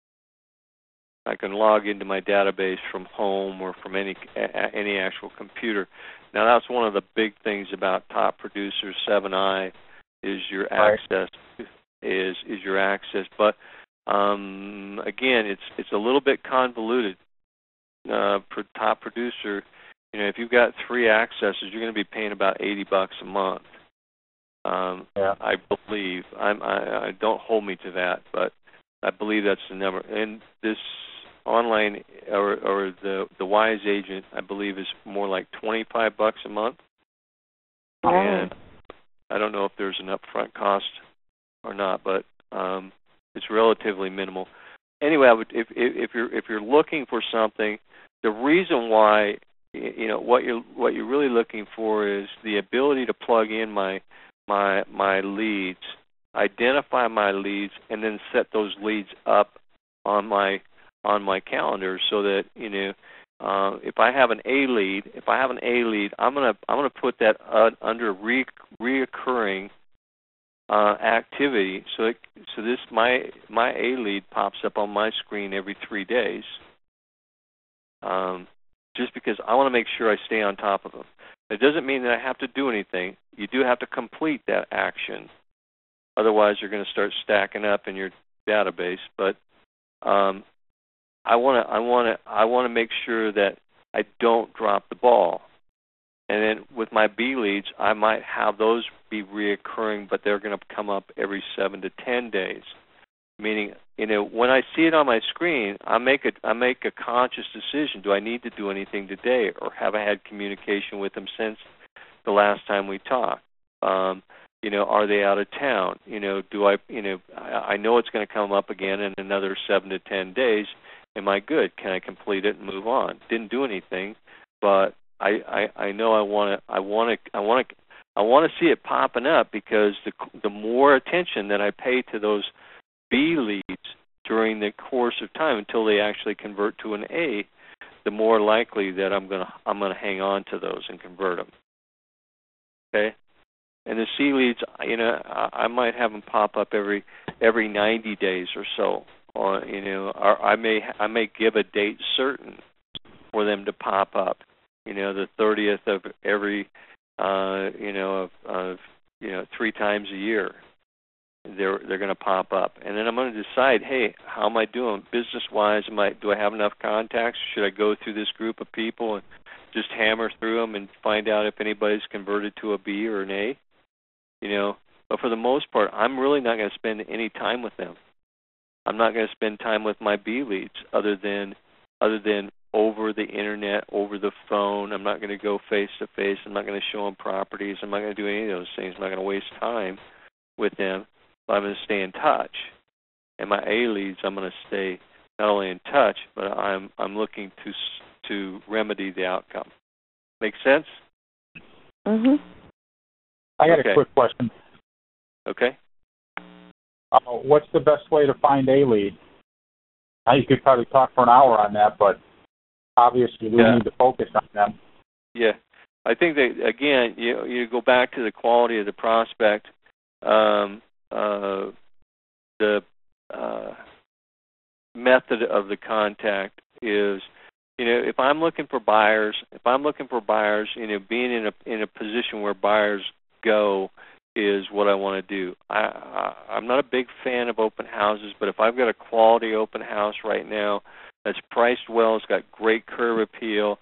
database from home or from any actual computer. Now that's one of the big things about Top Producer 7i is your access is your access, but again, it's a little bit convoluted. For Top Producer, if you've got 3 accesses, you're going to be paying about $80 a month. I believe. I don't hold me to that, but I believe that's the number. And this online or the Wise Agent, I believe, is more like $25 a month. And I don't know if there's an upfront cost or not, but it's relatively minimal. Anyway, if you're looking for something, the reason why what you're really looking for is the ability to plug in my my leads, identify my leads, and then set those leads up on my calendar so that if I have an A lead, I'm gonna put that under reoccurring activity. So this my A lead pops up on my screen every 3 days. Just because I want to make sure I stay on top of them. It doesn't mean that I have to do anything. You do have to complete that action. Otherwise, you're going to start stacking up in your database. But I want to make sure that I don't drop the ball. And then with my B leads, I might have those be reoccurring, but they're going to come up every 7 to 10 days. Meaning, when I see it on my screen, I make a conscious decision. Do I need to do anything today, or have I had communication with them since the last time we talked? Are they out of town? Do I know it's going to come up again in another 7 to 10 days. Am I good? Can I complete it and move on? Didn't do anything, but I know I want to see it popping up, because the more attention that I pay to those B leads during the course of time until they actually convert to an A, the more likely that I'm gonna hang on to those and convert them. Okay, and the C leads, I might have them pop up every 90 days or so, or I may give a date certain for them to pop up. The 30th of every 3 times a year. They're going to pop up, and then I'm going to decide, hey, how am I doing business-wise? Do I have enough contacts? Should I go through this group of people and just hammer through them and find out if anybody's converted to a B or an A? But for the most part, I'm really not going to spend any time with them. I'm not going to spend time with my B leads other than over the internet, over the phone. I'm not going to go face to face. I'm not going to show them properties. I'm not going to do any of those things. I'm not going to waste time with them. But I'm going to stay in touch. And my A leads, I'm going to stay not only in touch, but I'm looking to remedy the outcome. Make sense?
Mhm.
I got a quick question.
Okay.
What's the best way to find A lead? Now, you could probably talk for an hour on that, but obviously we need to focus on them.
Yeah. I think that, again, you go back to the quality of the prospect. The method of the contact is, if I'm looking for buyers, being in a position where buyers go is what I want to do. I'm not a big fan of open houses, but if I've got a quality open house right now that's priced well, it's got great curb appeal,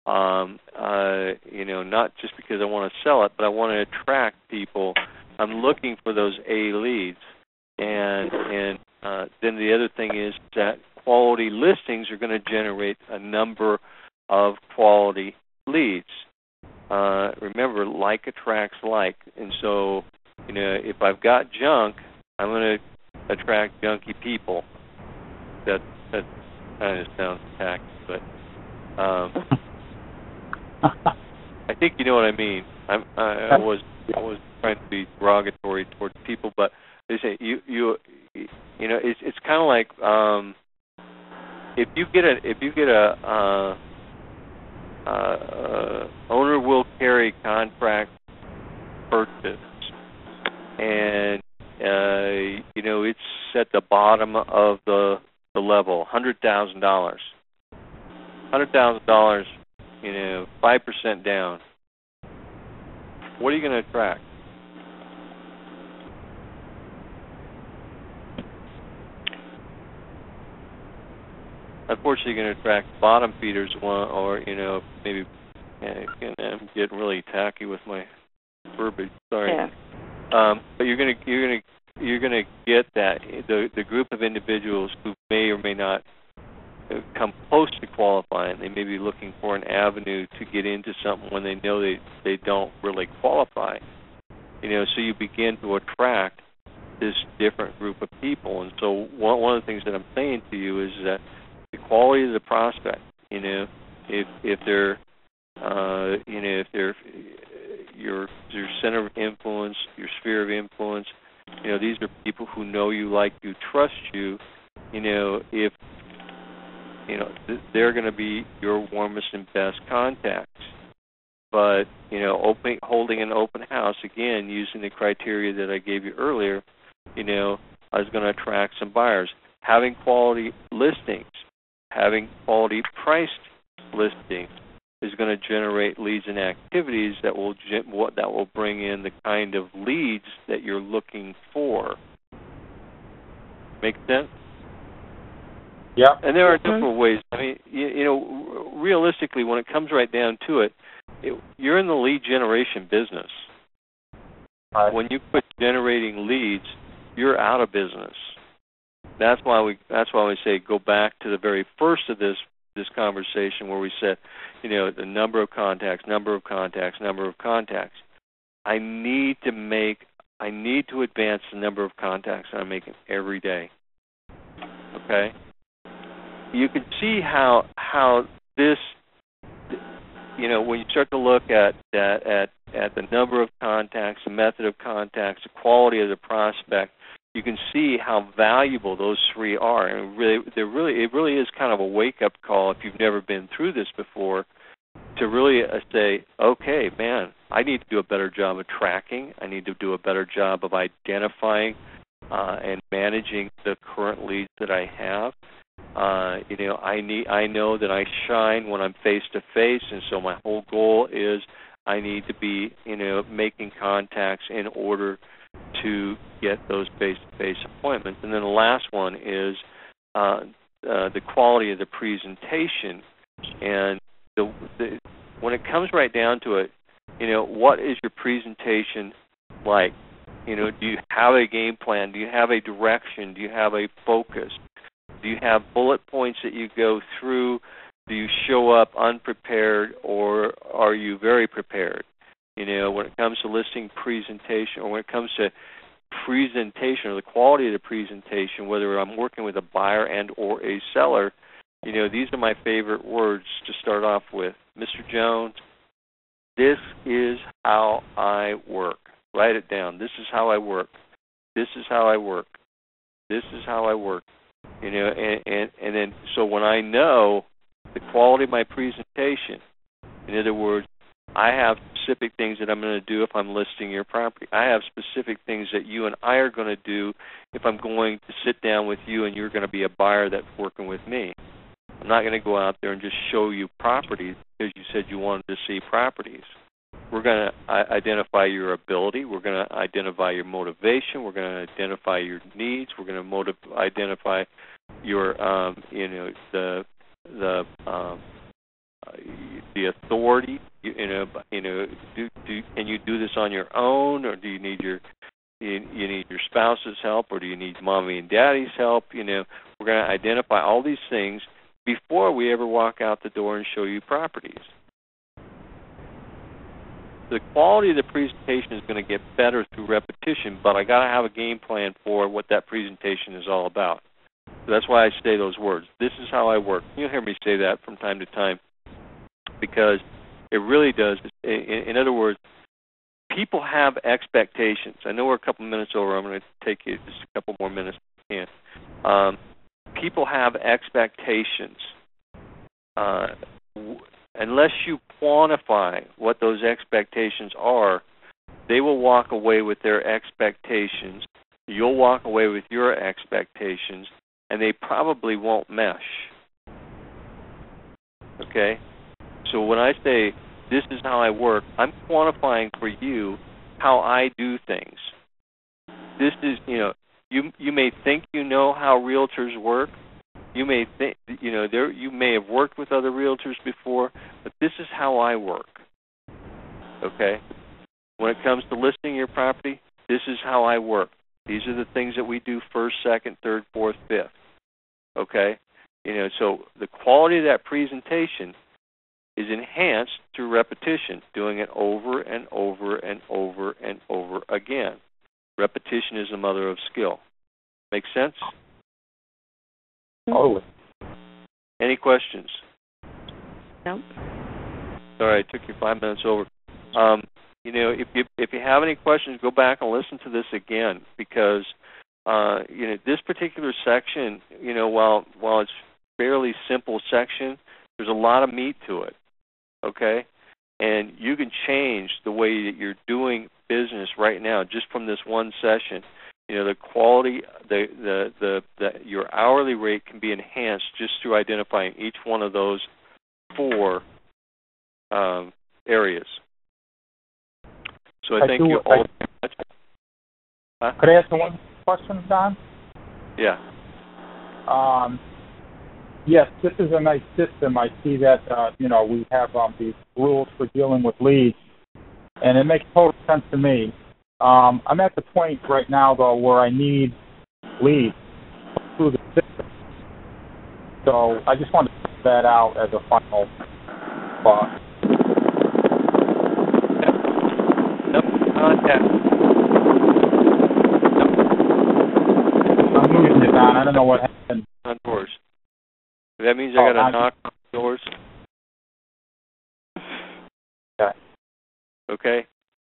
not just because I want to sell it, but I want to attract people. I'm looking for those A leads, and then the other thing is that quality listings are going to generate a number of quality leads. Remember, like attracts like, and so if I've got junk, I'm going to attract junky people. That kind of sounds tacky, but I think you know what I mean. I was trying to be derogatory towards people, but they say it's kind of like if you get a owner will carry contract purchase, and it's at the bottom of the level, $100,000. $100,000, 5% down. What are you going to attract? Unfortunately, you're going to attract bottom feeders, or maybe. I'm getting really tacky with my verbiage. Sorry.
Yeah.
But you're going to get that the group of individuals who may or may not come close to qualifying. They may be looking for an avenue to get into something when they know they don't really qualify. So you begin to attract this different group of people. And so one of the things that I'm saying to you is that the quality of the prospect, if they're your center of influence, your sphere of influence. These are people who know you, like you, trust you. If they're going to be your warmest and best contacts. But holding an open house, again, using the criteria that I gave you earlier, I was going to attract some buyers. Having quality listings, having quality priced listings is going to generate leads and activities that will bring in the kind of leads that you're looking for. Make sense?
Yeah.
And there are different ways. I mean, realistically, when it comes right down to it, you're in the lead generation business.
Right.
When you quit generating leads, you're out of business. That's why we say go back to the very first of this conversation where we said, the number of contacts. I need to advance the number of contacts that I'm making every day. Okay? You can see how this, when you start to look at the number of contacts, the method of contacts, the quality of the prospect, you can see how valuable those three are. And it really is kind of a wake-up call if you've never been through this before, to really say, okay, man, I need to do a better job of tracking. I need to do a better job of identifying and managing the current leads that I have. I know that I shine when I'm face to face, and so my whole goal is I need to be, making contacts in order to get those face-to-face appointments. And then the last one is the quality of the presentation. And when it comes right down to it, what is your presentation like? Do you have a game plan? Do you have a direction? Do you have a focus? Do you have bullet points that you go through? Do you show up unprepared, or are you very prepared? When it comes to listing presentation, or when it comes to presentation or the quality of the presentation, whether I'm working with a buyer and or a seller, these are my favorite words to start off with. Mr. Jones, this is how I work. Write it down. This is how I work. This is how I work. This is how I work. And then so when I know the quality of my presentation, in other words, I have specific things that I'm going to do if I'm listing your property. I have specific things that you and I are going to do if I'm going to sit down with you and you're going to be a buyer that's working with me. I'm not going to go out there and just show you properties because you said you wanted to see properties. We're going to identify your ability. We're going to identify your motivation. We're going to identify your needs. We're going to identify your, the authority. Can you do this on your own, or do you need you need your spouse's help, or do you need mommy and daddy's help? We're going to identify all these things before we ever walk out the door and show you properties. The quality of the presentation is going to get better through repetition, but I got to have a game plan for what that presentation is all about. So that's why I say those words. This is how I work. You'll hear me say that from time to time because it really does. In other words, people have expectations. I know we're a couple minutes over. I'm going to take you just a couple more minutes if I can. People have expectations. Unless you quantify what those expectations are, they will walk away with their expectations. You'll walk away with your expectations, and they probably won't mesh. Okay? So when I say this is how I work, I'm quantifying for you how I do things. This is, you may think you know how realtors work. You may think, you may have worked with other realtors before, but this is how I work. Okay? When it comes to listing your property, this is how I work. These are the things that we do first, second, third, fourth, fifth. Okay? So the quality of that presentation is enhanced through repetition, doing it over and over and over and over again. Repetition is the mother of skill. Make sense?
Totally.
Any questions?
No.
Sorry, I took you 5 minutes over. if you have any questions, go back and listen to this again, because this particular section, while it's fairly simple section, there's a lot of meat to it. Okay, and you can change the way that you're doing business right now just from this one session. The quality, your hourly rate can be enhanced just through identifying each one of those 4 areas. So I think you all.
Could I ask one question, Don?
Yeah.
Yes, this is a nice system. I see that we have these rules for dealing with leads, and it makes total sense to me. I'm at the point right now, though, where I need leads through the system. So I just wanted to put that out as a final thought. I'm losing it, Don. I don't know what happened.
On doors. That means I got to knock on doors.
Okay.
Okay.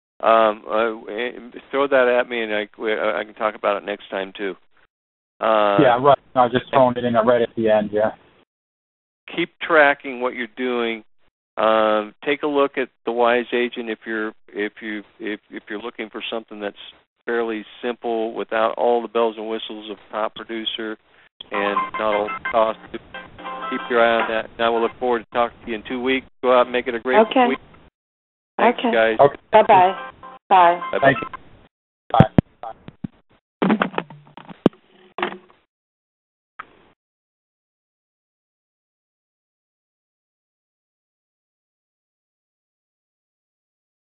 Throw that at me, and I can talk about it next time too.
Yeah, right. I was just throwing it in right at the end. Yeah.
Keep tracking what you're doing. Take a look at the Wise Agent if you're looking for something that's fairly simple without all the bells and whistles of top producer and not all the cost. Keep your eye on that. Now we'll look forward to talking to you in 2 weeks. Go out and make it a great week. Thanks, guys.
Okay. Bye-bye. Bye.
Thank you. Bye.